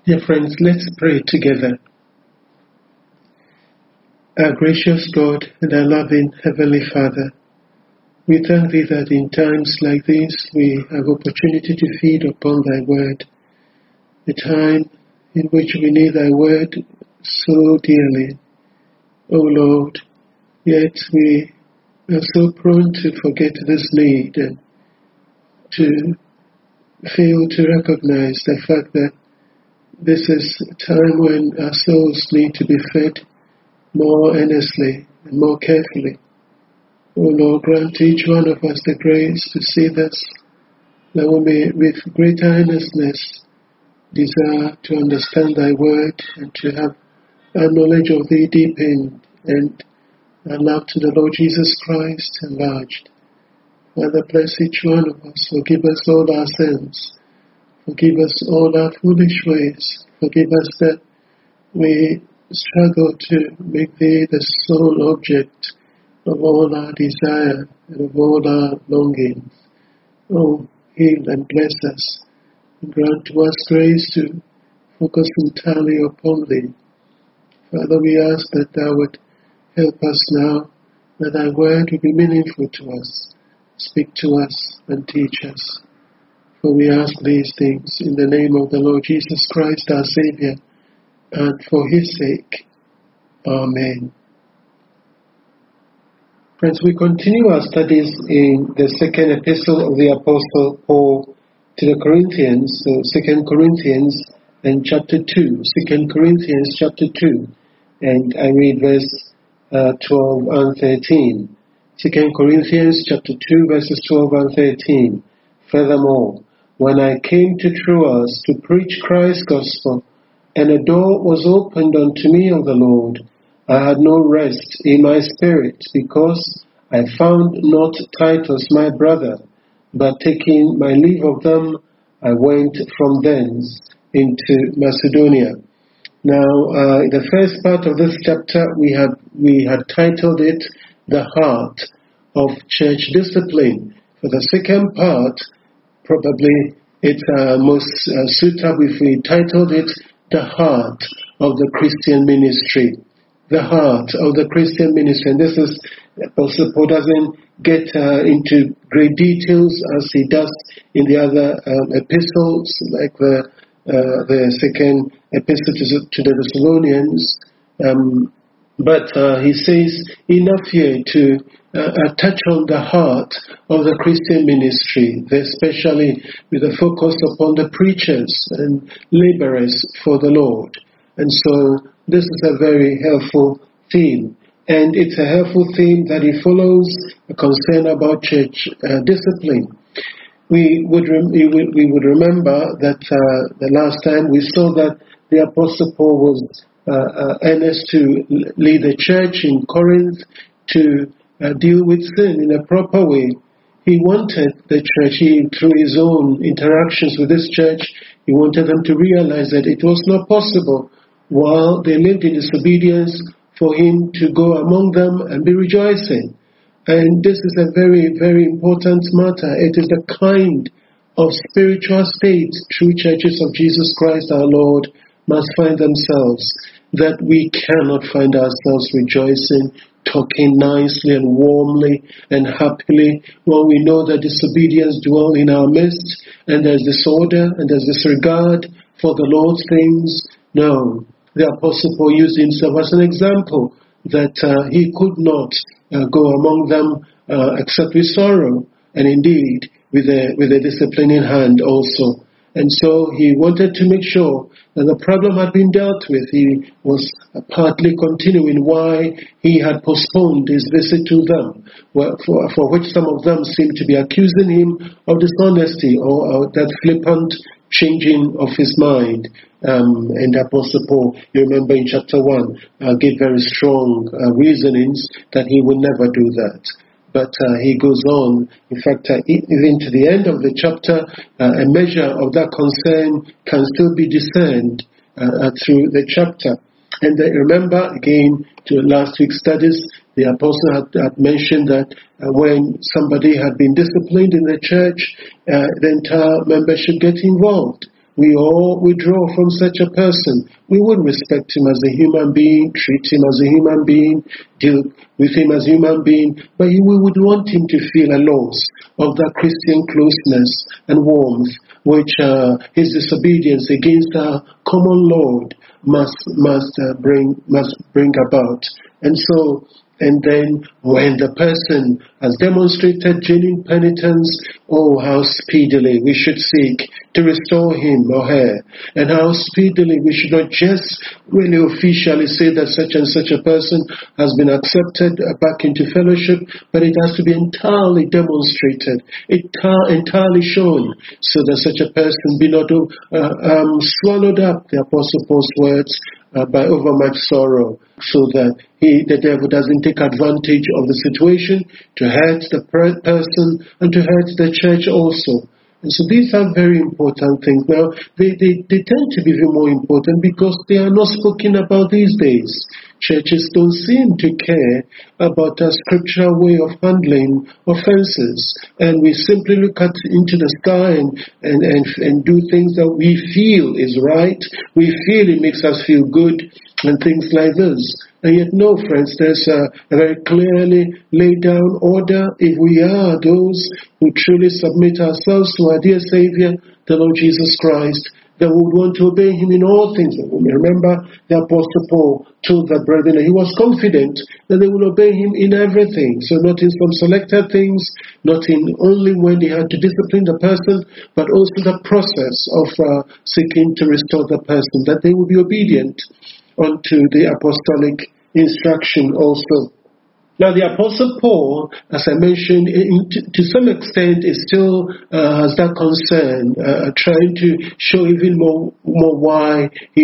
Dear friends, let's pray together. Our gracious God and our loving Heavenly Father, we thank Thee that in times like these we have opportunity to feed upon Thy Word, a time in which we need Thy Word so dearly. O Lord, yet we are so prone to forget this need and to fail to recognize the fact that this is a time when our souls need to be fed more earnestly and more carefully. O Lord, grant to each one of us the grace to see this, that we may with greater earnestness desire to understand Thy Word and to have our knowledge of Thee deepened and our love to the Lord Jesus Christ enlarged. Father, bless each one of us. Forgive us all our sins. Forgive us all our foolish ways. Forgive us that we struggle to make Thee the sole object of all our desire and of all our longings. Oh, heal and bless us, and grant to us grace to focus entirely upon Thee. Father, we ask that Thou would help us now, that Thy Word will be meaningful to us. Speak to us and teach us. For we ask these things in the name of the Lord Jesus Christ, our Saviour, and for His sake. Amen. Friends, we continue our studies in the second epistle of the Apostle Paul to the Corinthians, so 2 Corinthians and chapter 2. 2 Corinthians chapter 2, and I read verse 12 and 13. 2 Corinthians chapter 2, verses 12 and 13. Furthermore, when I came to Troas to preach Christ's gospel, and a door was opened unto me of the Lord, I had no rest in my spirit, because I found not Titus my brother, but taking my leave of them, I went from thence into Macedonia. Now, in the first part of this chapter, we had titled it The Heart of Church Discipline. For the second part, probably it's most suitable if we titled it The Heart of the Christian Ministry. The heart of the Christian ministry. And this is, Apostle Paul doesn't get into great details as he does in the other epistles, like the second epistle to the Thessalonians. But he says enough here to touch on the heart of the Christian ministry, especially with a focus upon the preachers and laborers for the Lord. And so this is a very helpful theme. And it's a helpful theme that it follows a concern about church discipline. We would remember that the last time we saw that the Apostle Paul was earnest to lead the church in Corinth to deal with sin in a proper way. He wanted the church, through his own interactions with this church, he wanted them to realize that it was not possible while they lived in disobedience for him to go among them and be rejoicing. And this is a very, very important matter. It is the kind of spiritual state true churches of Jesus Christ our Lord must find themselves, that we cannot find ourselves rejoicing, talking nicely and warmly and happily when we know that disobedience dwells in our midst and there's disorder and there's disregard for the Lord's things. No. The Apostle Paul used himself as an example that he could not go among them except with sorrow, and indeed with a disciplining hand also. And so he wanted to make sure that the problem had been dealt with. He was partly continuing why he had postponed his visit to them, for which some of them seemed to be accusing him of dishonesty or that flippant changing of his mind. And Apostle Paul, you remember in chapter 1, gave very strong reasonings that he would never do that. But he goes on, in fact, even to the end of the chapter, a measure of that concern can still be discerned through the chapter. And remember, again, to last week's studies, the apostle had mentioned that when somebody had been disciplined in the church, the entire membership get involved. we all withdraw from such a person. We would respect him as a human being, treat him as a human being, deal with him as a human being, but we would want him to feel a loss of that Christian closeness and warmth which his disobedience against our common Lord must bring about. And then when the person has demonstrated genuine penitence, oh, how speedily we should seek to restore him or her. And how speedily we should not just really officially say that such and such a person has been accepted back into fellowship, but it has to be entirely demonstrated, entirely shown, so that such a person be not swallowed up, the Apostle Paul's words, by overmuch sorrow, so that the devil doesn't take advantage of the situation to hurt the person and to hurt the church also. And so these are very important things. Now, they tend to be even more important because they are not spoken about these days. Churches don't seem to care about a scriptural way of handling offenses. And we simply look into the sky and do things that we feel is right. We feel it makes us feel good and things like this. And yet, no, friends, there's a very clearly laid down order. If we are those who truly submit ourselves to our dear Savior, the Lord Jesus Christ, that we would want to obey him in all things. Remember, the Apostle Paul told the brethren that he was confident that they would obey him in everything. So not in some selected things, not in only when they had to discipline the person, but also the process of seeking to restore the person, that they would be obedient unto the apostolic instruction also. Now, the Apostle Paul, as I mentioned, to some extent is still has that concern, trying to show even more why he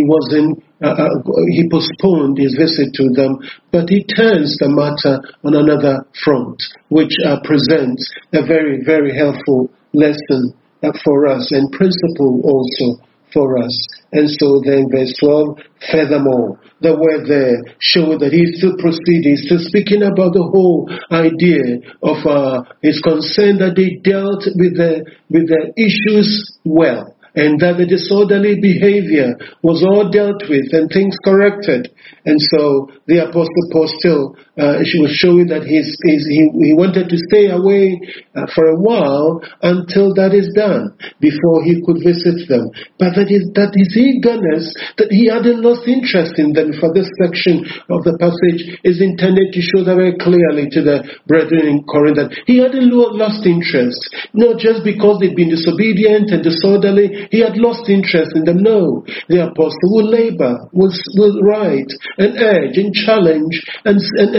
postponed his visit to them, but he turns the matter on another front, which presents a very, very helpful lesson for us and principle also for us. And so then verse 12, furthermore, the word there showed that he's still proceeding, still speaking about the whole idea of his concern that they dealt with the issues well, and that the disorderly behavior was all dealt with and things corrected. And so the Apostle Paul still she was showing that he wanted to stay away for a while until that is done, before he could visit them. But that his eagerness, that he hadn't lost interest in them. For this section of the passage is intended to show that very clearly to the brethren in Corinth, that he hadn't lost interest, not just because they'd been disobedient and disorderly. He had lost interest in them. No, the apostle will labor, will write and urge and challenge and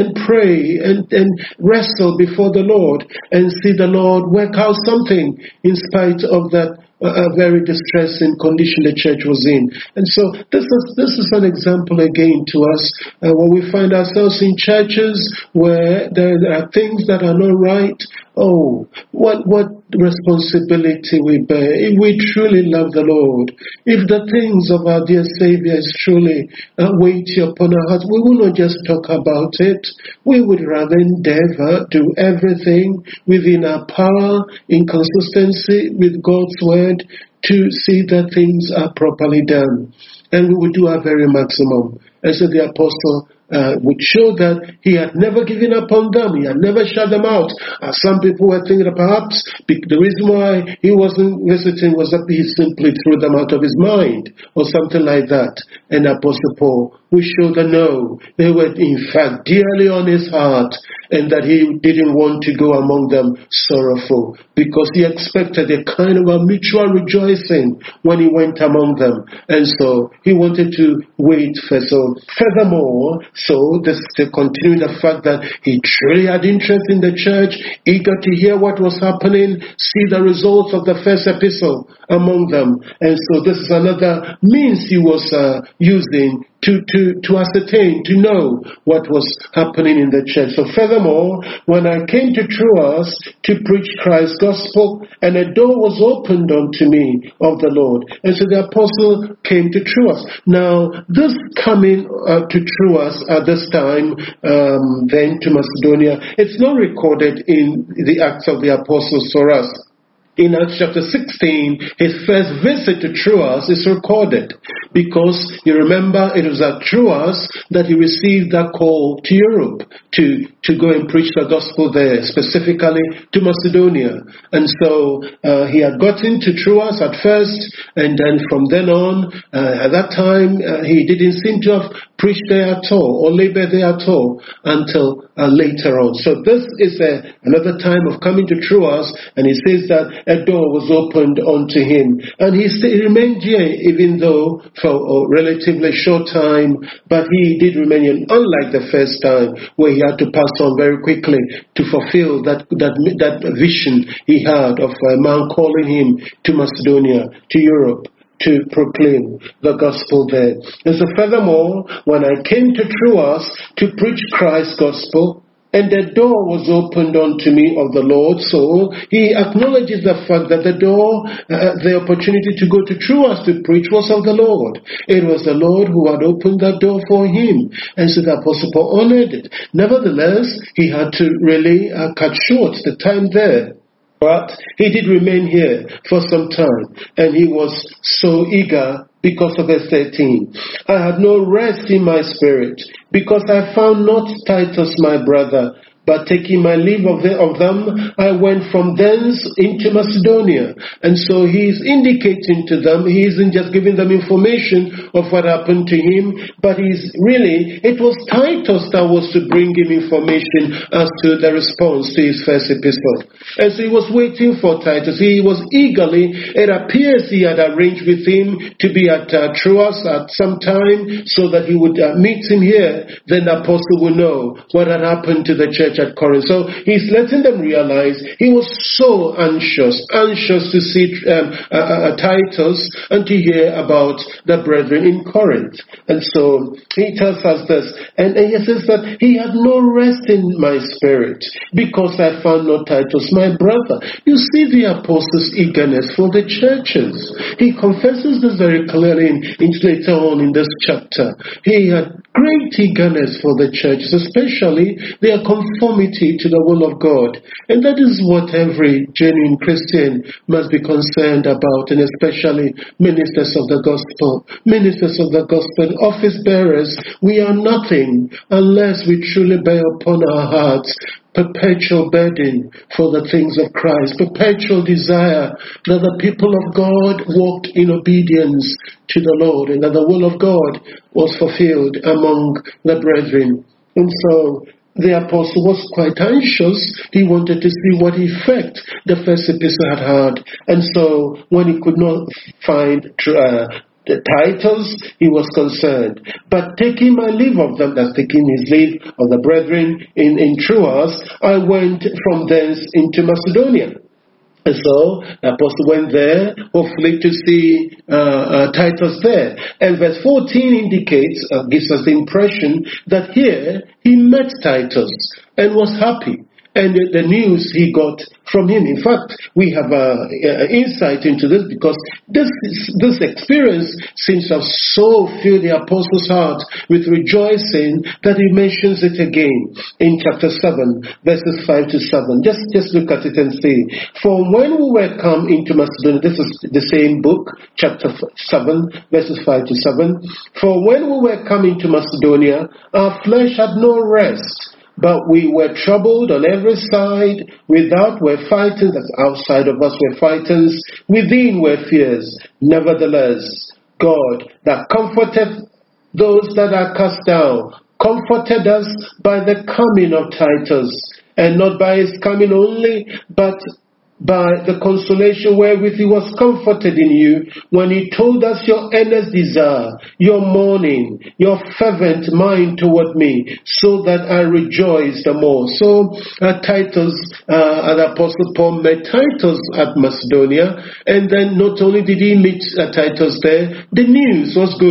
pray and wrestle before the Lord and see the Lord work out something in spite of that very distressing condition the church was in. And so this is an example again to us when we find ourselves in churches where there are things that are not right. Oh, what responsibility we bear if we truly love the Lord. If the things of our dear Savior is truly weighty upon our hearts, we will not just talk about it. We would rather endeavor do everything within our power, in consistency with God's word, to see that things are properly done. And we would do our very maximum. And so the apostle would show that he had never given up on them. He had never shut them out. Some people were thinking that perhaps the reason why he wasn't visiting was that he simply threw them out of his mind or something like that. And Apostle Paul would show that no, they were in fact dearly on his heart, and that he didn't want to go among them sorrowful, because he expected a kind of a mutual rejoicing when he went among them. And so he wanted to wait for so. Furthermore, so this to continue the fact that he truly had interest in the church, eager to hear what was happening, see the results of the first epistle among them. And so this is another means he was using to ascertain, to know what was happening in the church. So furthermore, when I came to Troas to preach Christ's gospel, and a door was opened unto me of the Lord. And so the apostle came to Troas. Now, this coming to Troas at this time, then to Macedonia, it's not recorded in the Acts of the Apostles for us. in Acts chapter 16, his first visit to Troas is recorded, because you remember it was at Troas that he received that call to Europe to go and preach the gospel there, specifically to Macedonia. And so he had gotten to Troas at first, and then from then on, at that time, he didn't seem to have preached there at all, or labored there at all, until later on. So this is another time of coming to Troas, and he says that a door was opened unto him. And he remained here, even though for a relatively short time, but he did remain here, unlike the first time, where he had to pass on very quickly to fulfill that vision he had of a man calling him to Macedonia, to Europe, to proclaim the gospel there. And so furthermore, when I came to Troas to preach Christ's gospel, and the door was opened unto me of the Lord. So he acknowledges the fact that the door, the opportunity to go to Troas to preach was of the Lord. It was the Lord who had opened that door for him. And so the Apostle Paul honored it. Nevertheless, he had to really cut short the time there. But he did remain here for some time, and he was so eager because of verse 13. I had no rest in my spirit, because I found not Titus my brother. But taking my leave of them, I went from thence into Macedonia. And so he is indicating to them, he isn't just giving them information of what happened to him, but it was Titus that was to bring him information as to the response to his first epistle. And so he was waiting for Titus. He was it appears he had arranged with him to be at Troas at some time, so that he would meet him here. Then the apostle would know what had happened to the church at Corinth. So he's letting them realize he was so anxious to see Titus and to hear about the brethren in Corinth. And so he tells us this, and he says that he had no rest in my spirit, because I found not Titus my brother. You see the apostle's eagerness for the churches. He confesses this very clearly later on in this chapter. He had great eagerness for the churches, especially their conformity to the will of God. And that is what every genuine Christian must be concerned about, and especially ministers of the gospel. Ministers of the gospel, office bearers, we are nothing unless we truly bear upon our hearts perpetual burden for the things of Christ, perpetual desire that the people of God walked in obedience to the Lord, and that the will of God was fulfilled among the brethren. And so the apostle was quite anxious. He wanted to see what effect the first epistle had had. And so when he could not find the Titus, he was concerned. But taking my leave of them, that's taking his leave of the brethren in Troas, I went from thence into Macedonia. And so the apostle went there, hopefully to see Titus there. And verse 14 indicates, gives us the impression that here he met Titus and was happy. And the news he got from him. In fact, we have insight into this, because this experience seems to have so filled the apostle's heart with rejoicing that he mentions it again in chapter 7, verses 5 to 7. Just look at it and see. For when we were come into Macedonia, this is the same book, chapter 7, verses 5 to 7. For when we were coming to Macedonia, our flesh had no rest, but we were troubled on every side. Without were fightings, that's outside of us were fightings, within were fears. Nevertheless, God that comforteth those that are cast down, comforted us by the coming of Titus, and not by his coming only, but by the consolation wherewith he was comforted in you, when he told us your earnest desire, your mourning, your fervent mind toward me, so that I rejoice the more. So Titus, the Apostle Paul met Titus at Macedonia, and then not only did he meet Titus there, the news was good.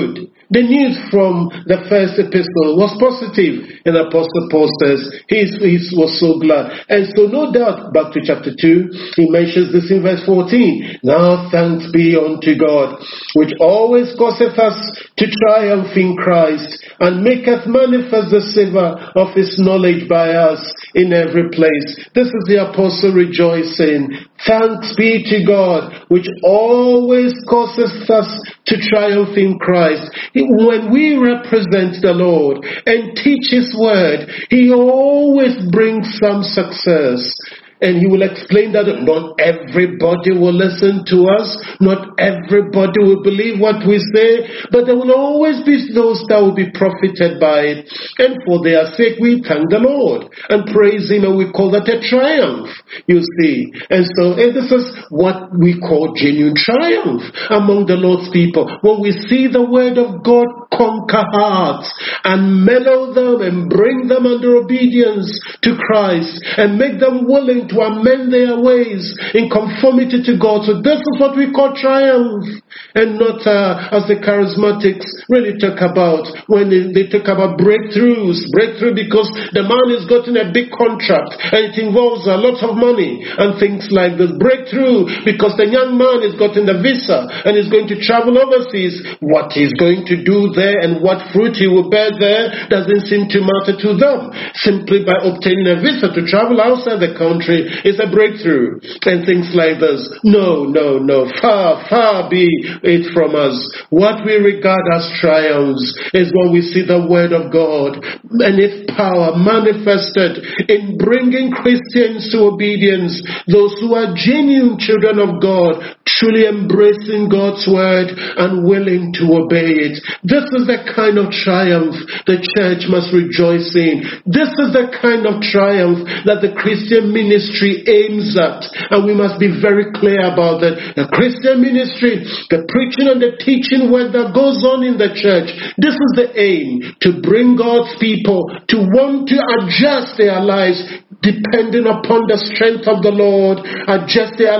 The news from the first epistle was positive, and Apostle Paul says he was so glad. And so no doubt, back to chapter 2, he mentions this in verse 14. Now thanks be unto God, which always causeth us to triumph in Christ, and maketh manifest the savour of his knowledge by us in every place. This is the apostle rejoicing. Thanks be to God, which always causes us to triumph in Christ. When we represent the Lord and teach his word, he always brings some success. And he will explain that not everybody will listen to us, not everybody will believe what we say, but there will always be those that will be profited by it. And for their sake, we thank the Lord and praise him, and we call that a triumph, you see. And so this is what we call genuine triumph among the Lord's people. When we see the word of God conquer hearts and mellow them and bring them under obedience to Christ and make them willing to amend their ways in conformity to God. So this is what we call triumph, and not as the charismatics really talk about when they talk about breakthroughs. Breakthrough because the man has gotten a big contract and it involves a lot of money and things like this. Breakthrough because the young man has gotten the visa and is going to travel overseas. What he's going to do there and what fruit he will bear there doesn't seem to matter to them. Simply by obtaining a visa to travel outside the country is a breakthrough, and things like this. No. Far be it from us. What we regard as triumphs is when we see the word of God and its power manifested in bringing Christians to obedience, those who are genuine children of God, truly embracing God's word and willing to obey it. This is the kind of triumph the church must rejoice in. This is the kind of triumph that the Christian ministry aims at, and we must be very clear about that. The Christian ministry, the preaching and the teaching work that goes on in the church, this is the aim, to bring God's people to want to adjust their lives depending upon the strength of the Lord, adjust their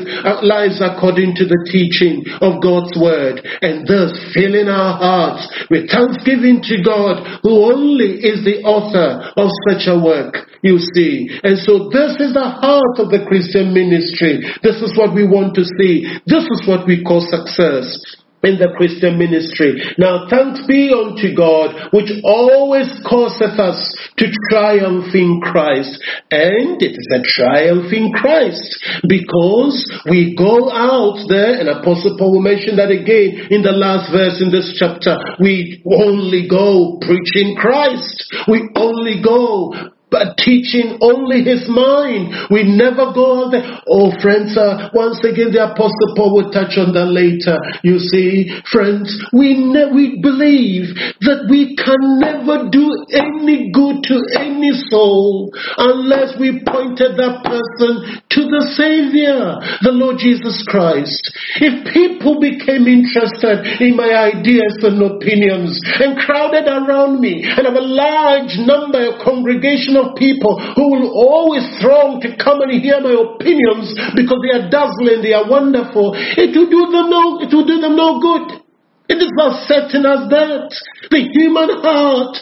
lives according to the teaching of God's word, and thus filling our hearts with thanksgiving to God, who only is the author of such a work, you see. And so this is the heart of the Christian ministry. This is what we want to see. This is what we call success in the Christian ministry. Now thanks be unto God, which always causeth us to triumph in Christ. And it is a triumph in Christ because we go out there, and Apostle Paul will mention that again in the last verse in this chapter. We only go preaching Christ. We only go but teaching only his mind. We never go out there. Oh, friends, once again, the Apostle Paul will touch on that later. You see, friends, we believe that we can never do any good to any soul unless we pointed that person to the Savior, the Lord Jesus Christ. If people became interested in my ideas and opinions and crowded around me and have a large number of congregation of people who will always throng to come and hear my opinions because they are dazzling, they are wonderful, it will do them no good. It is not certain as that. The human heart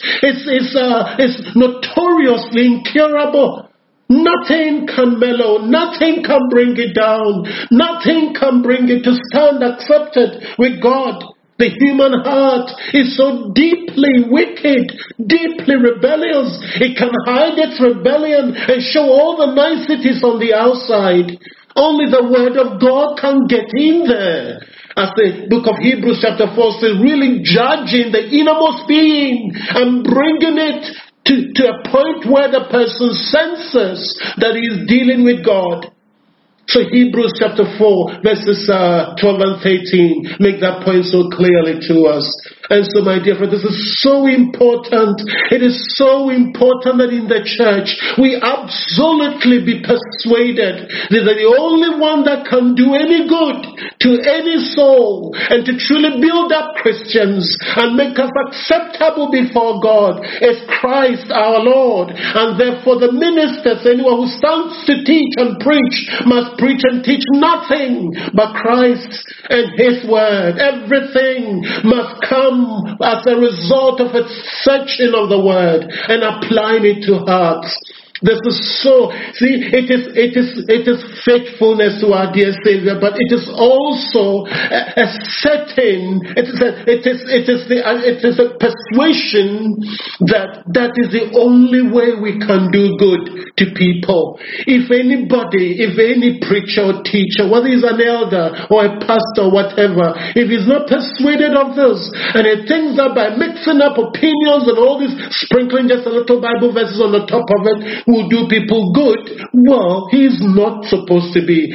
is notoriously incurable. Nothing can mellow, nothing can bring it down, nothing can bring it to stand accepted with God. The human heart is so deeply wicked, deeply rebellious. It can hide its rebellion and show all the niceties on the outside. Only the word of God can get in there. As the book of Hebrews chapter 4 says, really judging the innermost being and bringing it to a point where the person senses that he is dealing with God. So Hebrews chapter 4 verses 12 and 13 make that point so clearly to us. And so, my dear friend, this is so important. It is so important that in the church we absolutely be persuaded that the only one that can do any good to any soul and to truly build up Christians and make us acceptable before God is Christ our Lord. And therefore the ministers, anyone who stands to teach and preach, must must preach and teach nothing but Christ and His word. Everything must come as a result of a searching of the word and applying it to hearts. This is so, see, it is faithfulness to our dear Savior, but it is also a setting, it is a persuasion that is the only way we can do good to people. If any preacher or teacher, whether he's an elder or a pastor or whatever, if he's not persuaded of this, and he thinks that by mixing up opinions and all this, sprinkling just a little Bible verses on the top of it, will do people good, well, he's not supposed to be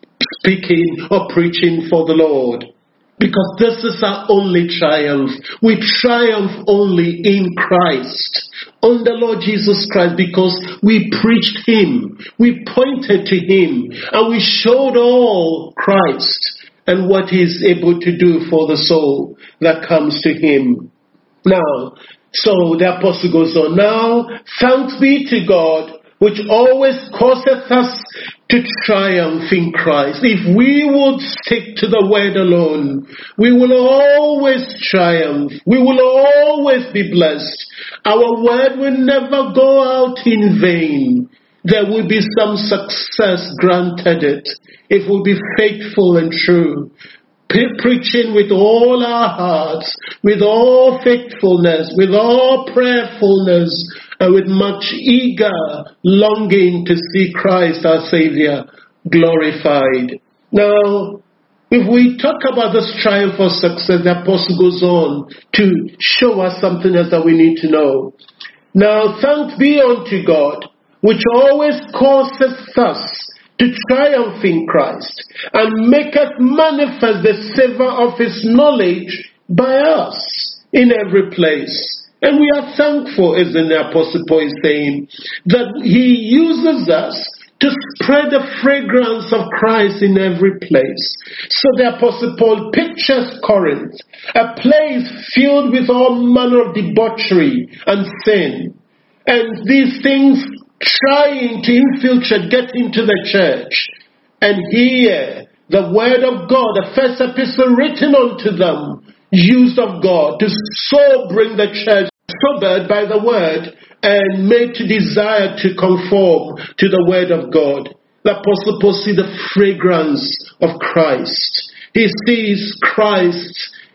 speaking or preaching for the Lord. Because this is our only triumph. We triumph only in Christ, on the Lord Jesus Christ, because we preached Him, we pointed to Him, and we showed all Christ and what He is able to do for the soul that comes to Him. Now, so the apostle goes on, now, thanks be to God, which always causeth us to triumph in Christ. If we would stick to the word alone, we will always triumph. We will always be blessed. Our word will never go out in vain. There will be some success granted it if we'll be faithful and true. Preaching with all our hearts, with all faithfulness, with all prayerfulness, and with much eager longing to see Christ our Savior glorified. Now, if we talk about this triumph or success, the apostle goes on to show us something else that we need to know. Now, thanks be unto God, which always causeth us to triumph in Christ, and maketh manifest the savour of His knowledge by us in every place. And we are thankful, as the Apostle Paul is saying, that he uses us to spread the fragrance of Christ in every place. So the Apostle Paul pictures Corinth, a place filled with all manner of debauchery and sin. And these things trying to infiltrate, get into the church. And here, the word of God, the first epistle written unto them, used of God to so bring the church sobered by the word and made to desire to conform to the word of God. The apostle Paul sees the fragrance of Christ. He sees Christ,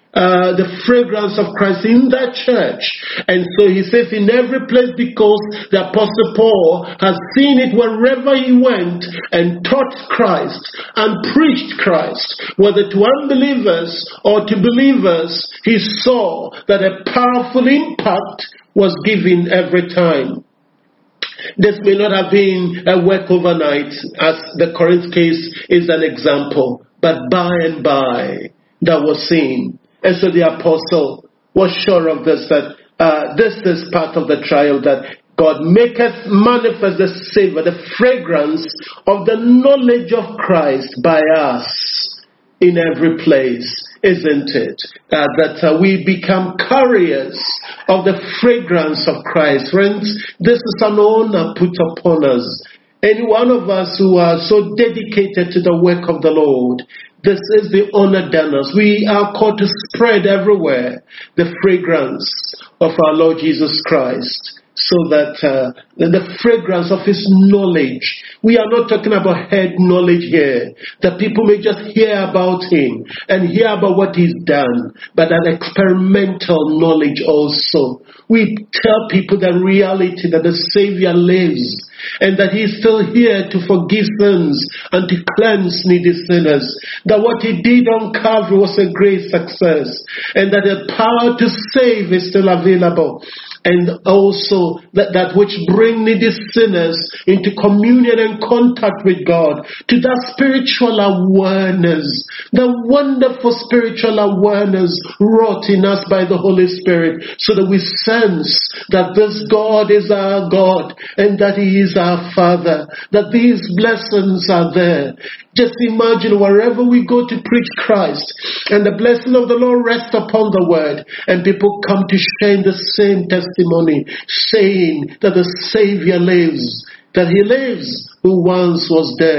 the fragrance of Christ in that church. And so he says in every place, because the apostle Paul has seen it wherever he went and taught Christ and preached Christ, whether to unbelievers or to believers, he saw that a powerful impact was given every time. This may not have been a work overnight, as the Corinth case is an example, but by and by that was seen. And so the apostle was sure of this, that this is part of the trial, that God maketh manifest the savour, the fragrance of the knowledge of Christ by us in every place, isn't it? That we become carriers of the fragrance of Christ. Friends, this is an honor put upon us. Any one of us who are so dedicated to the work of the Lord, this is the honor done us. We are called to spread everywhere the fragrance of our Lord Jesus Christ, so that the fragrance of His knowledge. We are not talking about head knowledge here, that people may just hear about Him and hear about what He's done, but an experimental knowledge also. We tell people the reality that the Savior lives, and that He is still here to forgive sins and to cleanse needy sinners. That what He did on Calvary was a great success, and that the power to save is still available. And also that which bring needy sinners into communion and contact with God, to that spiritual awareness, the wonderful spiritual awareness wrought in us by the Holy Spirit, so that we sense that this God is our God and that He is our Father, that these blessings are there. Just imagine wherever we go to preach Christ, and the blessing of the Lord rests upon the word, and people come to share in the same testimony, saying that the Savior lives, that He lives who once was dead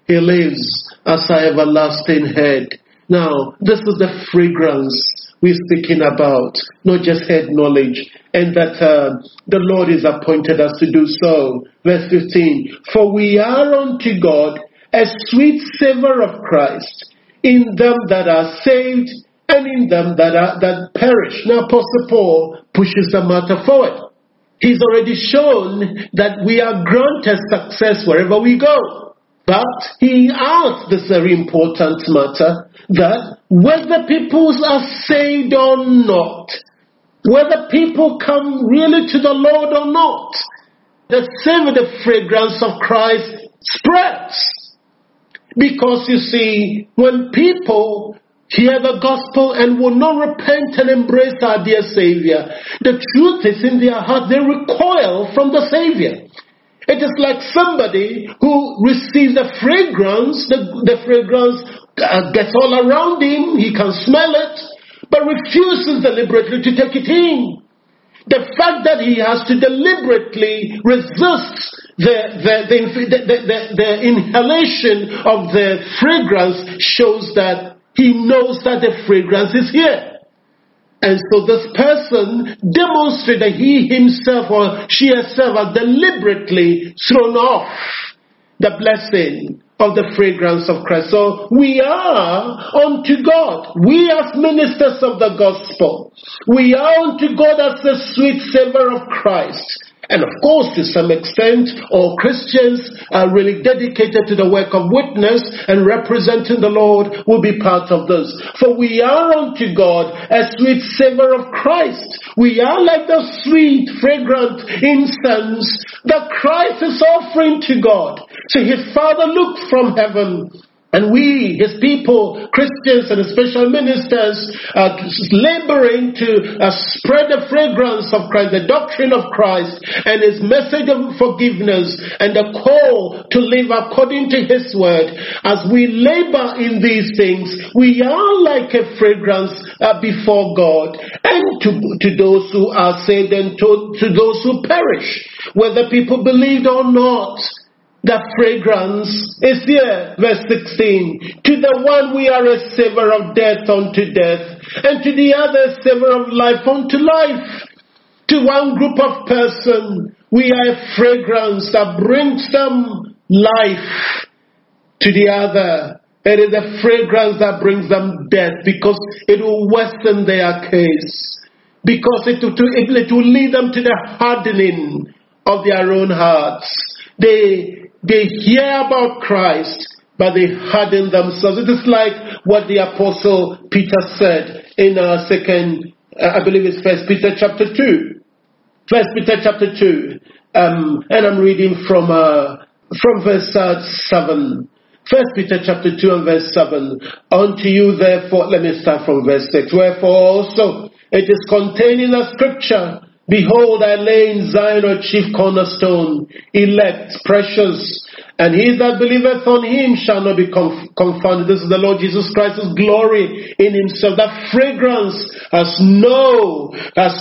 He lives as our everlasting head. Now, this is the fragrance we're speaking about, not just head knowledge, and that the Lord is appointed us to do so. Verse 15, for we are unto God a sweet savour of Christ in them that are saved and in them that perish. Now, Apostle Paul pushes the matter forward. He's already shown that we are granted success wherever we go. But he asks this very important matter, that whether people are saved or not, whether people come really to the Lord or not, the savour, the fragrance of Christ spreads. Because you see, when people hear the gospel and will not repent and embrace our dear Savior, the truth is in their heart, they recoil from the Savior. It is like somebody who receives the fragrance, the fragrance gets all around him, he can smell it, but refuses deliberately to take it in. The fact that he has to deliberately resist the inhalation of the fragrance shows that he knows that the fragrance is here. And so this person demonstrates that he himself or she herself has deliberately thrown off the blessing of the fragrance of Christ. So we are unto God. We as ministers of the gospel, we are unto God as the sweet savour of Christ. And of course, to some extent, all Christians are really dedicated to the work of witness and representing the Lord will be part of this. For we are unto God a sweet savour of Christ. We are like the sweet, fragrant incense that Christ is offering to God. So his Father looked from heaven. And we, his people, Christians and special ministers, are laboring to spread the fragrance of Christ, the doctrine of Christ, and his message of forgiveness, and the call to live according to his word. As we labor in these things, we are like a fragrance before God, and to those who are saved and to those who perish, whether people believed or not. The fragrance is here, verse 16. To the one we are a savour of death unto death, and to the other a savour of life unto life. To one group of person, we are a fragrance that brings them life. To the other, it is a fragrance that brings them death, because it will worsen their case. Because it will lead them to the hardening of their own hearts. They hear about Christ, but they harden themselves. It is like what the Apostle Peter said in I believe it's 1 Peter chapter 2. 1 Peter chapter 2. And I'm reading from verse 7. 1 Peter chapter 2 and verse 7. Unto you therefore, let me start from verse 6. Wherefore also it is contained in the scripture, behold, I lay in Zion a chief cornerstone, elect, precious, and he that believeth on him shall not be confounded. This is the Lord Jesus Christ's glory in himself. That fragrance has no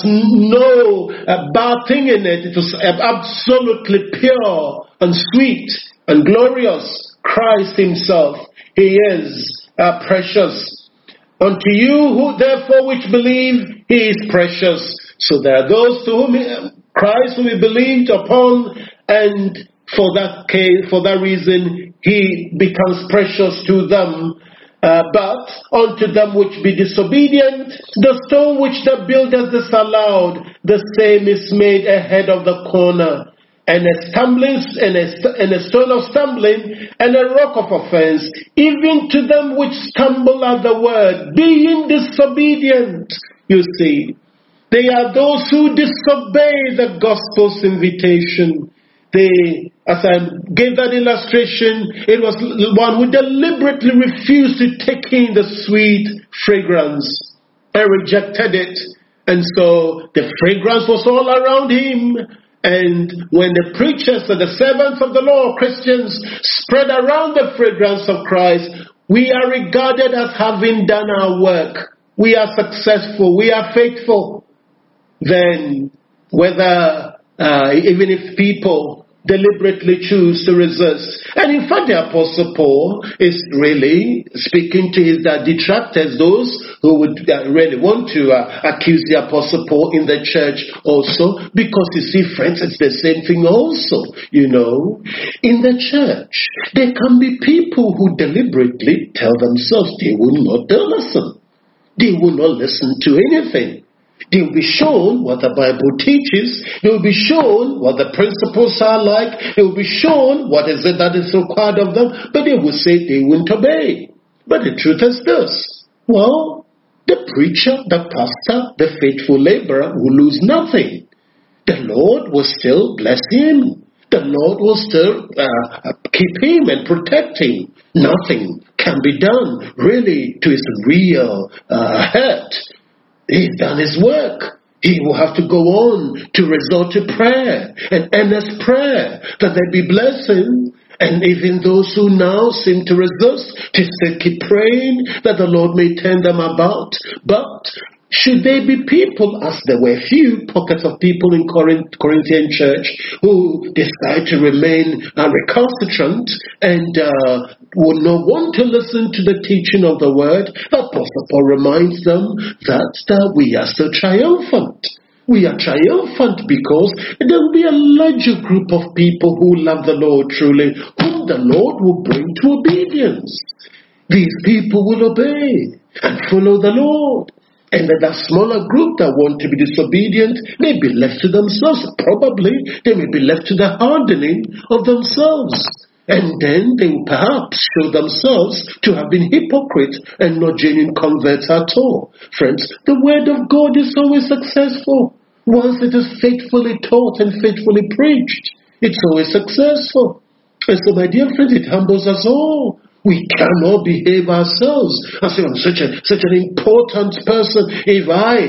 bad thing in it. It is absolutely pure and sweet and glorious. Christ himself, he is precious. Unto you who therefore which believe, he is precious. So there are those to whom Christ will be believed upon, and for that reason, he becomes precious to them. But unto them which be disobedient, the stone which the builders disallowed, the same is made a head of the corner, and a stone of stumbling, and a rock of offense, even to them which stumble at the word, being disobedient. You see, they are those who disobey the gospel's invitation. As I gave that illustration, it was one who deliberately refused to take in the sweet fragrance and rejected it. And so the fragrance was all around him. And when the preachers and the servants of the Lord, Christians, spread around the fragrance of Christ, we are regarded as having done our work. We are successful. We are faithful. Then, whether even if people deliberately choose to resist. And in fact, the Apostle Paul is really speaking to his detractors, those who would really want to accuse the Apostle Paul in the church also, because you see, friends, it's the same thing also, you know. In the church, there can be people who deliberately tell themselves they will not listen. They will not listen to anything. They will be shown what the Bible teaches. They will be shown what the principles are like. They will be shown what is it that is required of them. But they will say they won't obey. But the truth is this. Well, the preacher, the pastor, the faithful laborer will lose nothing. The Lord will still bless him. The Lord will still keep him and protect him. Nothing can be done really to his real hurt. He's done his work. He will have to go on to resort to prayer and earnest prayer that there be blessing. And even those who now seem to resist, to still keep praying that the Lord may turn them about. But should there be people, as there were few pockets of people in Corinthian church who decide to remain recalcitrant and would not want to listen to the teaching of the word, Apostle Paul reminds them that we are still triumphant. We are triumphant because there will be a larger group of people who love the Lord truly, whom the Lord will bring to obedience. These people will obey and follow the Lord. And that smaller group that want to be disobedient may be left to themselves. Probably they may be left to the hardening of themselves. And then they will perhaps show themselves to have been hypocrites and not genuine converts at all. Friends, the word of God is always successful. Once it is faithfully taught and faithfully preached, it's always successful. And so, my dear friends, it humbles us all. We cannot behave ourselves as if I'm such an important person. If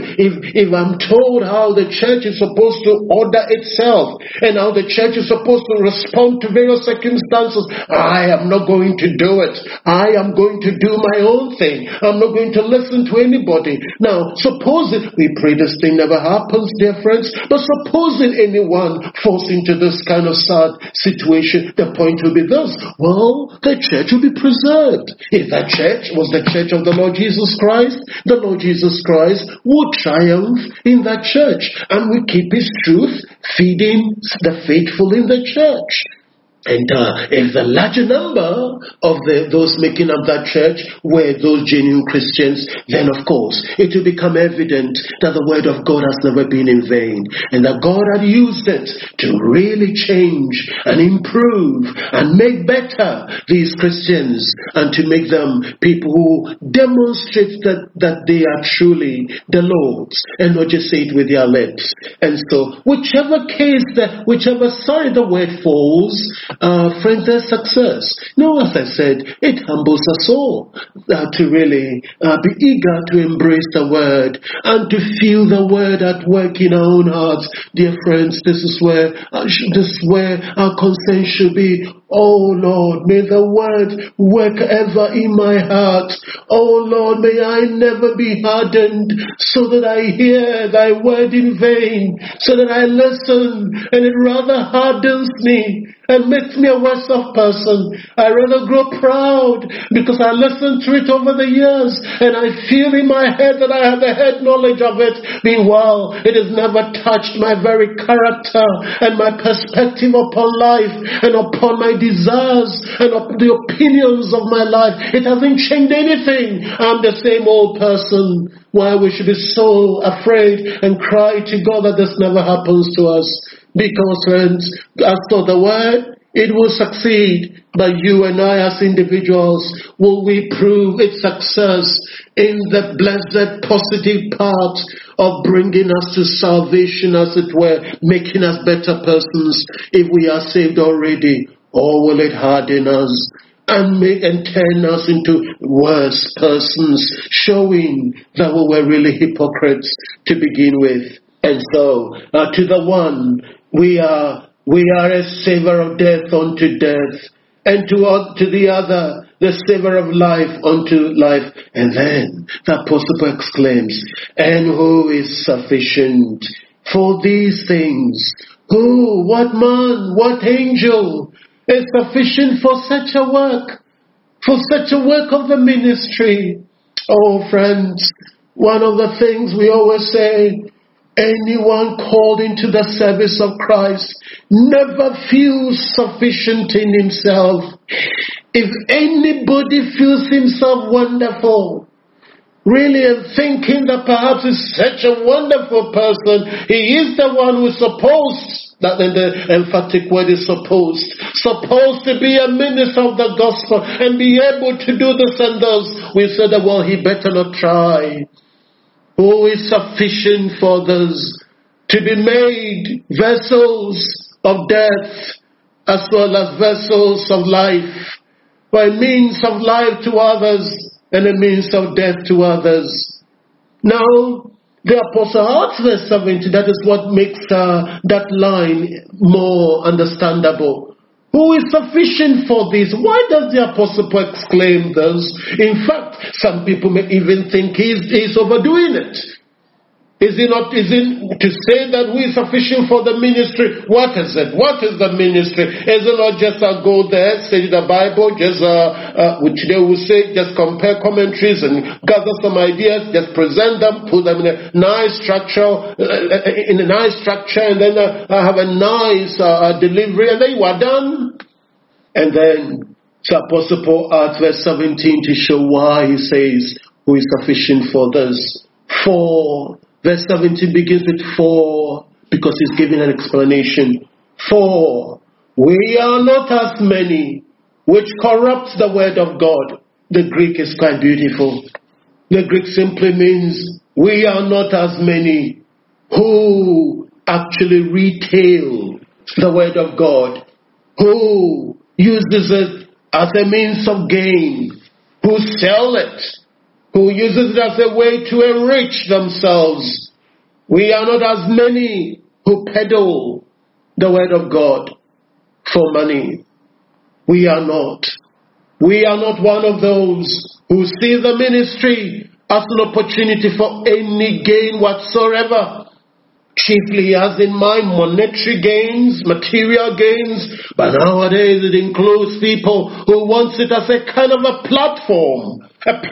I'm told how the church is supposed to order itself and how the church is supposed to respond to various circumstances, I am not going to do it. I am going to do my own thing. I'm not going to listen to anybody. Now, supposing we pray this thing never happens, dear friends, but supposing anyone falls into this kind of sad situation, the point will be this: well, the church will be preserved. If that church was the church of the Lord Jesus Christ, the Lord Jesus Christ would triumph in that church and would keep his truth, feeding the faithful in the church. And if the larger number of those making up that church were those genuine Christians, then of course it will become evident that the word of God has never been in vain, and that God had used it to really change and improve and make better these Christians, and to make them people who demonstrate that they are truly the Lord's, and not just say it with their lips. And so whichever side the word falls, friends, there's success. Now, as I said, it humbles us all to really be eager to embrace the word and to feel the word at work in our own hearts. Dear friends, this is where our concern should be. Oh Lord, may the word work ever in my heart. Oh Lord, may I never be hardened, so that I hear thy word in vain, so that I listen and it rather hardens me and makes me a worse off person. I rather grow proud because I listened to it over the years and I feel in my head that I have the head knowledge of it. Meanwhile, it has never touched my very character and my perspective upon life and upon my desires and the opinions of my life. It hasn't changed anything. I'm the same old person. Why we should be so afraid and cry to God that this never happens to us? Because, friends, as for the word, it will succeed, but you and I as individuals, will we prove its success in the blessed positive part of bringing us to salvation, as it were, making us better persons if we are saved already? Or will it harden us and turn us into worse persons, showing that we were really hypocrites to begin with? And so, to the one, we are a savor of death unto death, and to the other, the savor of life unto life. And then the Apostle exclaims, and who is sufficient for these things. Who, what man, what angel is sufficient for such a work? For such a work of the ministry? Oh, friends, one of the things we always say, anyone called into the service of Christ never feels sufficient in himself. If anybody feels himself wonderful, really and thinking that perhaps he's such a wonderful person, he is the one who's supposed, that in the emphatic word is supposed to be a minister of the gospel and be able to do this and those, we say that, well, he better not try. Who is sufficient for this? To be made vessels of death as well as vessels of life, by means of life to others and a means of death to others. Now, the Apostle adds verse 70, that is what makes that line more understandable. Who is sufficient for this? Why does the Apostle exclaim this? In fact, some people may even think he's overdoing it. Is it to say that who is sufficient for the ministry? What is it? What is the ministry? Is it not just go there, study the Bible, just which they will say, just compare commentaries and gather some ideas, just present them, put them in a nice structure, and then have a nice delivery, and then you are done. And then the Apostle Paul adds verse 17 to show why he says, who is sufficient for this? For verse 17 begins with for, because he's giving an explanation. For we are not as many, which corrupts the word of God. The Greek is quite beautiful. The Greek simply means we are not as many who actually retail the word of God, who uses it as a means of gain, who sell it, who uses it as a way to enrich themselves. We are not as many who peddle the word of God for money. We are not. We are not one of those who see the ministry as an opportunity for any gain whatsoever. Chiefly has in mind monetary gains, material gains, but nowadays it includes people who want it as a kind of a platform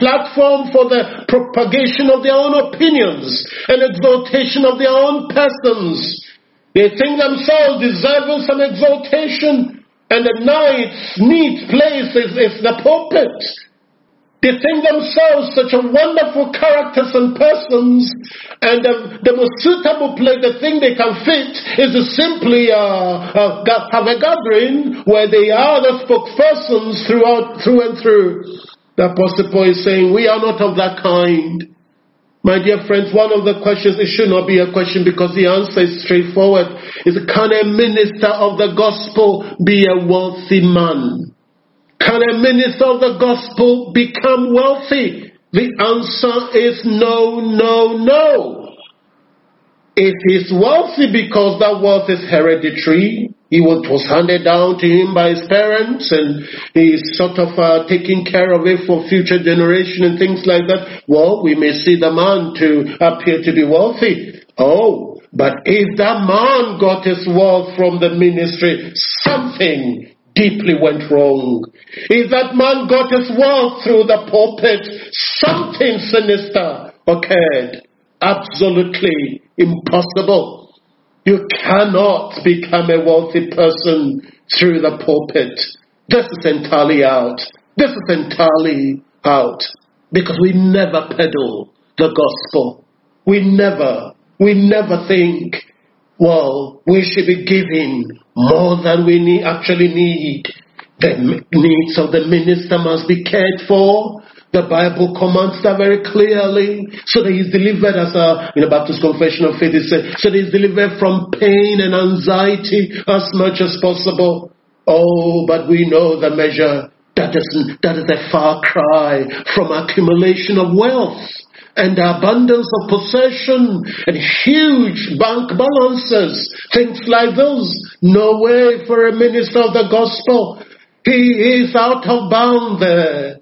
for the propagation of their own opinions and exaltation of their own persons. They think themselves deserving some exaltation, and the nice, neat place is the pulpit. They think themselves such a wonderful characters and persons, and the most suitable place, the thing they can fit, is to simply have a gathering where they are the spokespersons through and through. The Apostle Paul is saying, we are not of that kind. My dear friends, one of the questions, it should not be a question because the answer is straightforward, is can a minister of the gospel be a wealthy man? Can a minister of the gospel become wealthy? The answer is no, no, no. If he's wealthy because that wealth is hereditary, it was handed down to him by his parents and he's sort of taking care of it for future generation and things like that, well, we may see the man to appear to be wealthy. Oh, but if that man got his wealth from the ministry, something deeply went wrong. If that man got his wealth through the pulpit, something sinister occurred. Absolutely impossible. You cannot become a wealthy person through the pulpit. This is entirely out. This is entirely out. Because we never peddle the gospel. We never think, well, we should be giving more than we actually need. The needs of the minister must be cared for. The Bible commands that very clearly. So that he's delivered as in a Baptist Confession of Faith, it says, so that he's delivered from pain and anxiety as much as possible. Oh, but we know the measure. That is a far cry from accumulation of wealth and the abundance of possession and huge bank balances, things like those. No way for a minister of the gospel. He is out of bound there.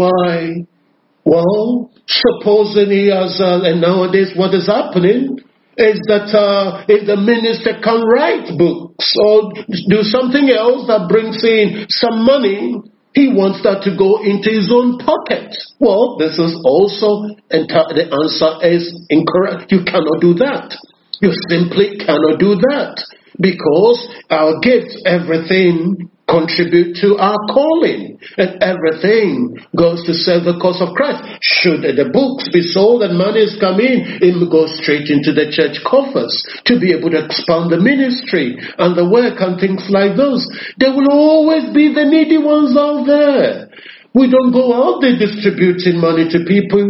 Why? Well, supposing he has, and nowadays what is happening is that if the minister can write books or do something else that brings in some money, he wants that to go into his own pocket. Well, this is also, the answer is incorrect. You cannot do that. You simply cannot do that. Because our gifts, everything contribute to our calling, and everything goes to serve the cause of Christ. Should the books be sold and money is coming, it will go straight into the church coffers to be able to expand the ministry and the work and things like those. There will always be the needy ones out there. We don't go out there distributing money to people,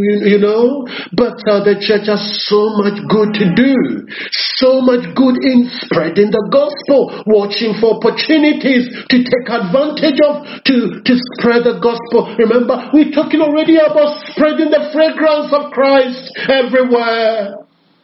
but the church has so much good to do, so much good in spreading the gospel, watching for opportunities to take advantage of, to spread the gospel. Remember, we're talking already about spreading the fragrance of Christ everywhere.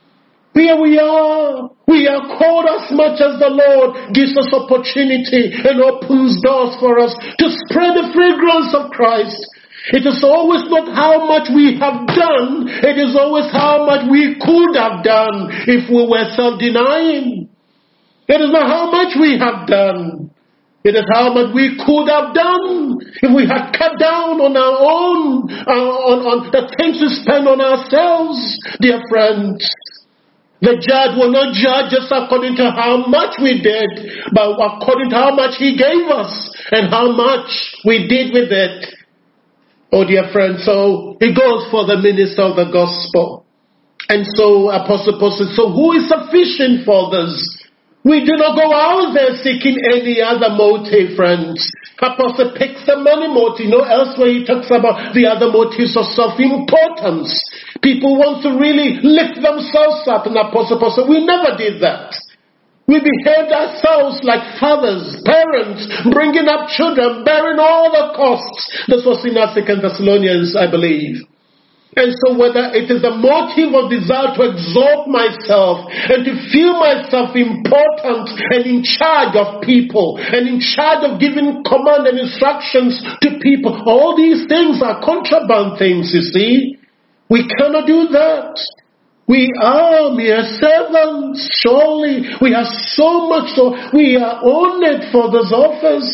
Here we are. We are called as much as the Lord gives us opportunity and opens doors for us to spread the fragrance of Christ. It is always not how much we have done. It is always how much we could have done if we were self-denying. It is not how much we have done. It is how much we could have done if we had cut down on our own, on the things we spend on ourselves, dear friends. The judge will not judge us according to how much we did, but according to how much he gave us and how much we did with it. Oh, dear friends, so it goes for the minister of the gospel. And so Apostle Paul says, so who is sufficient for this? We do not go out there seeking any other motive, friends. Apostle picks the money motive. Elsewhere he talks about the other motives of self-importance. People want to really lift themselves up. And Apostle Paul said, we never did that. We behaved ourselves like fathers, parents, bringing up children, bearing all the costs. This was in our 2 Thessalonians, I believe. And so whether it is a motive or desire to exalt myself and to feel myself important and in charge of people and in charge of giving command and instructions to people, all these things are contraband things, you see. We cannot do that. We are mere servants, surely. We have so much, so we are honored for this office.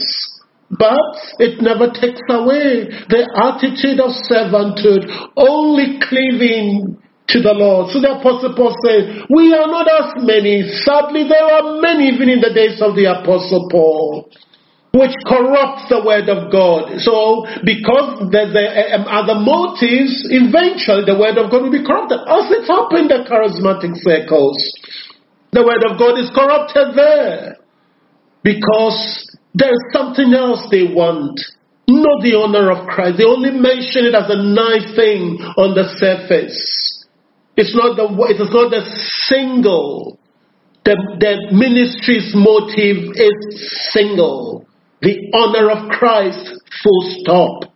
But it never takes away the attitude of servanthood, only cleaving to the Lord. So the Apostle Paul says, we are not as many. Sadly, there are many even in the days of the Apostle Paul, which corrupts the word of God. So because there are other motives, eventually the word of God will be corrupted. As it's happened in the charismatic circles, the word of God is corrupted there. Because there is something else they want. Not the honor of Christ. They only mention it as a nice thing on the surface. It is not the single. The ministry's motive is single. The honor of Christ, full stop.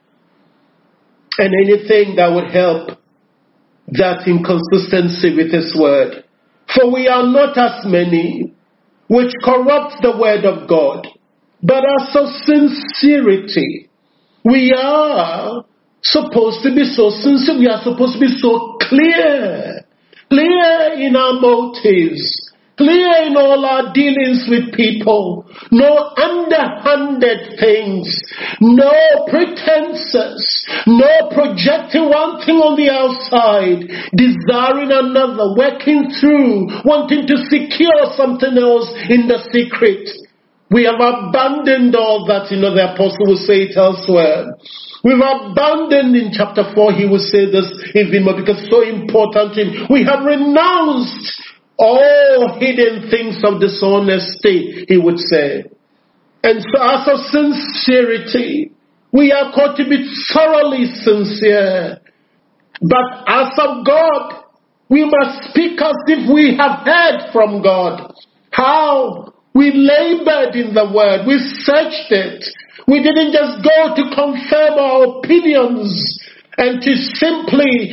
And anything that would help that inconsistency with His word. For we are not as many, which corrupt the word of God, but as of sincerity. We are supposed to be so sincere. We are supposed to be so clear. Clear in our motives. Clear in all our dealings with people. No underhanded things. No pretenses. No projecting one thing on the outside. Desiring another. Working through. Wanting to secure something else in the secret. We have abandoned all that. The apostle will say it elsewhere. We've abandoned in chapter 4, he will say this even more because it's so important to him. We have renounced all hidden things of dishonesty, he would say. And so as of sincerity, we are called to be thoroughly sincere. But as of God, we must speak as if we have heard from God. How? We labored in the word. We searched it. We didn't just go to confirm our opinions and to simply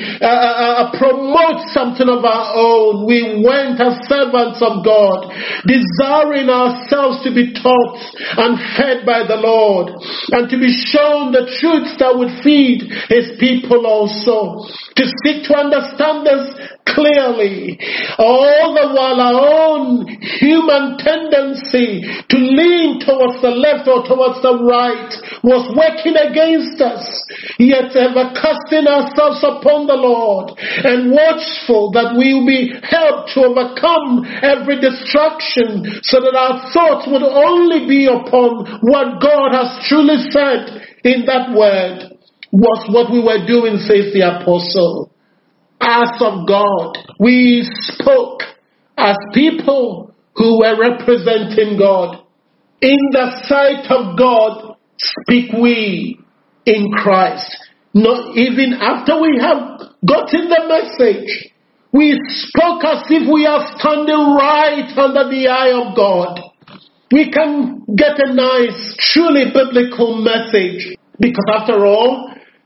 promote something of our own. We went as servants of God, desiring ourselves to be taught and fed by the Lord, and to be shown the truths that would feed His people also, to seek to understand this clearly, all the while our own human tendency to lean towards the left or towards the right was working against us, yet ever casting ourselves upon the Lord and watchful that we will be helped to overcome every distraction, so that our thoughts would only be upon what God has truly said in that word. Was what we were doing, says the apostle. As of God, we spoke as people who were representing God. In the sight of God, speak we in Christ. Not even after we have gotten the message, we spoke as if we are standing right under the eye of God. We can get a nice, truly biblical message, because after all,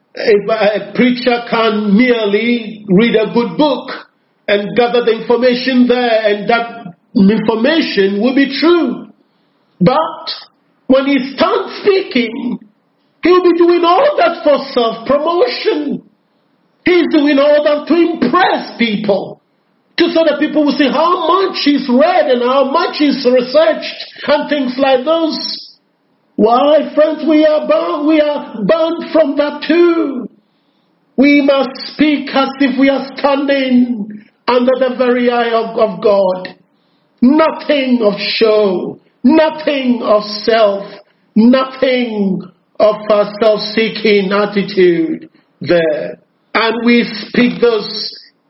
a preacher can merely read a good book and gather the information there, and that information will be true. But when he starts speaking, he'll be doing all that for self-promotion. He's doing all that to impress people, so that people will see how much he's read and how much he's researched and things like those. Why, friends, we are bound from that too. We must speak as if we are standing under the very eye of God. Nothing of show, nothing of self, nothing of a self-seeking attitude there. And we speak those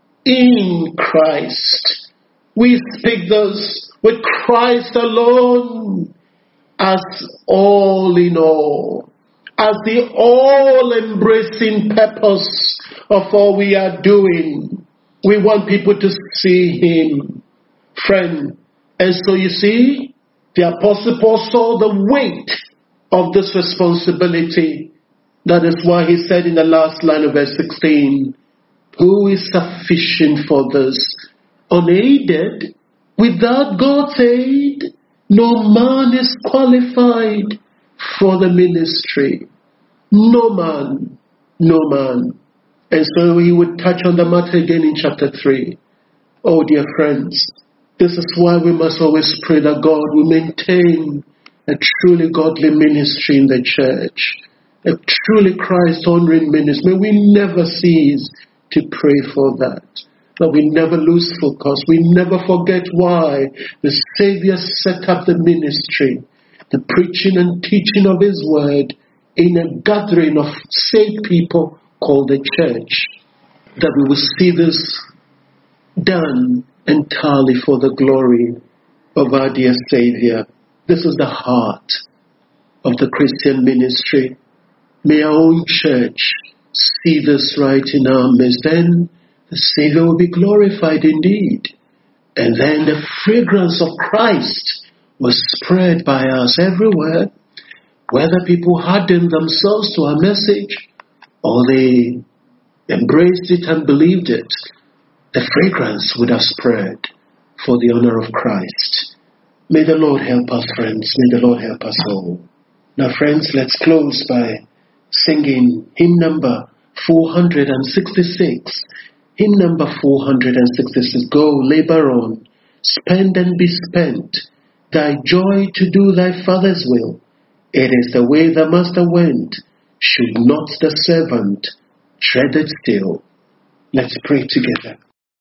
in Christ. We speak those with Christ alone as all in all, as the all-embracing purpose of all we are doing. We want people to see Him, friend. And so you see, the Apostle Paul saw the weight of this responsibility. That is why he said in the last line of verse 16, who is sufficient for this? Unaided, without God's aid, no man is qualified for the ministry. No man. No man. And so he would touch on the matter again in chapter 3. Oh, dear friends, this is why we must always pray that God will maintain a truly godly ministry in the church, a truly Christ-honoring ministry. May we never cease to pray for that. But we never lose focus. We never forget why the Savior set up the ministry, the preaching and teaching of His word in a gathering of saved people called the church. That we will see this done entirely for the glory of our dear Savior. This is the heart of the Christian ministry. May our own church see this right in our midst. Then the Savior will be glorified indeed. And then the fragrance of Christ was spread by us everywhere. Whether people hardened themselves to our message or they embraced it and believed it, the fragrance would have spread for the honor of Christ. May the Lord help us, friends. May the Lord help us all. Now, friends, let's close by singing hymn number 466. Hymn number 466, go, labor on, spend and be spent, thy joy to do thy Father's will. It is the way the Master went, should not the servant tread it still. Let's pray together.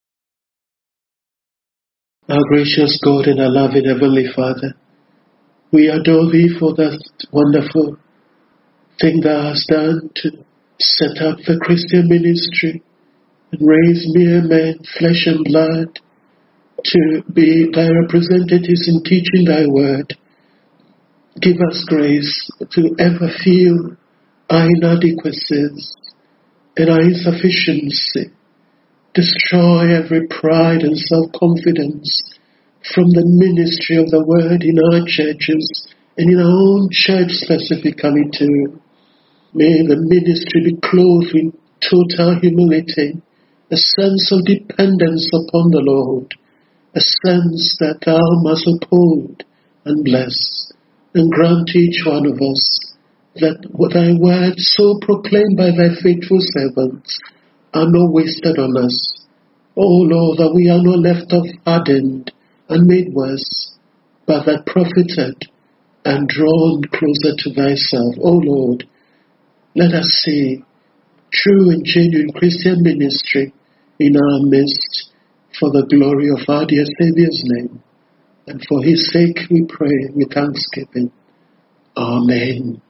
Our gracious God and our loving Heavenly Father, we adore Thee for that wonderful thing Thou hast done to set up the Christian ministry and raise mere men, flesh and blood, to be Thy representatives in teaching Thy word. Give us grace to ever feel our inadequacies and our insufficiency. Destroy every pride and self-confidence from the ministry of the word in our churches and in our own church specifically too. May the ministry be clothed with total humility, a sense of dependence upon the Lord, a sense that thou must uphold and bless, and grant to each one of us that thy word so proclaimed by thy faithful servants are not wasted on us. O Lord, that we are not left off hardened and made worse, but that profited and drawn closer to thyself. O Lord, let us see true and genuine Christian ministry in our midst for the glory of our dear Saviour's name. And for his sake we pray with thanksgiving. Amen.